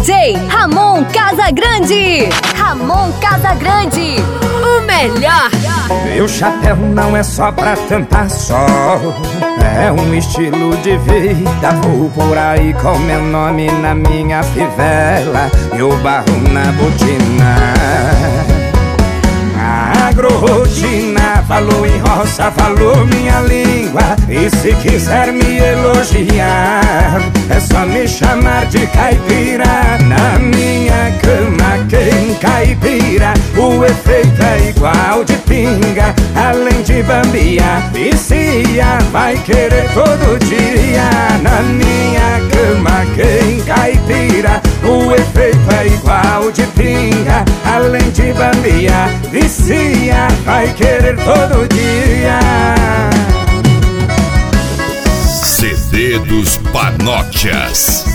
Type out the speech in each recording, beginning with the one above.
DJ Ramon Casagrande. Ramon Casagrande, o melhor. Meu chapéu não é só pra tampar sol, é um estilo de vida. Vou por aí com meu nome na minha fivela e o barro na botina. Agrorotina, falou em roça, falou minha língua. E se quiser me elogiar, é só me chamar de caipira. Na minha cama quem caipira, o efeito é igual de pinga. Além de bambiar, vicia, vai querer todo dia. Na minha cama quem caipira, o efeito é igual de pinga. Além de bambiar, vicia, vai querer todo dia. CD dos Panotias.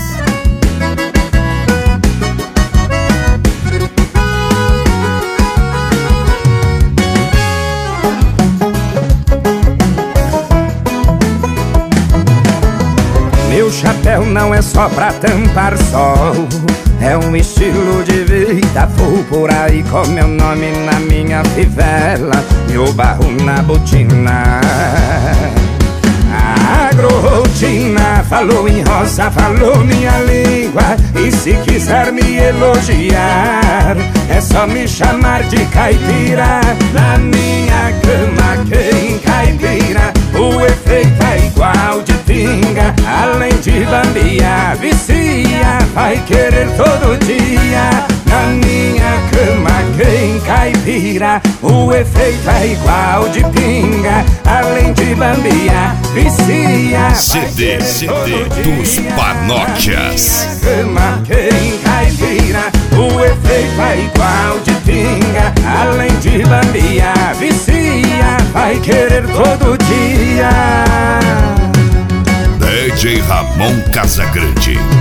Meu chapéu não é só pra tampar sol, é um estilo de vida. Vou por aí com meu nome na minha fivela e o barro na botina. Agrorotina, falou em roça, falou minha língua. E se quiser me elogiar, é só me chamar de caipira. Na minha cama quem caipira, o efeito é igual de pinga. Além de bambiar, vicia, vai querer todo dia. Na minha cama quem caipira, o efeito é igual de pinga. Além de bambiar, vicia, CD dos Panotias. cama quem caipira, o efeito é igual de pinga. Além de bambiar, vicia, vai querer todo dia. DJ Ramon Casagrande.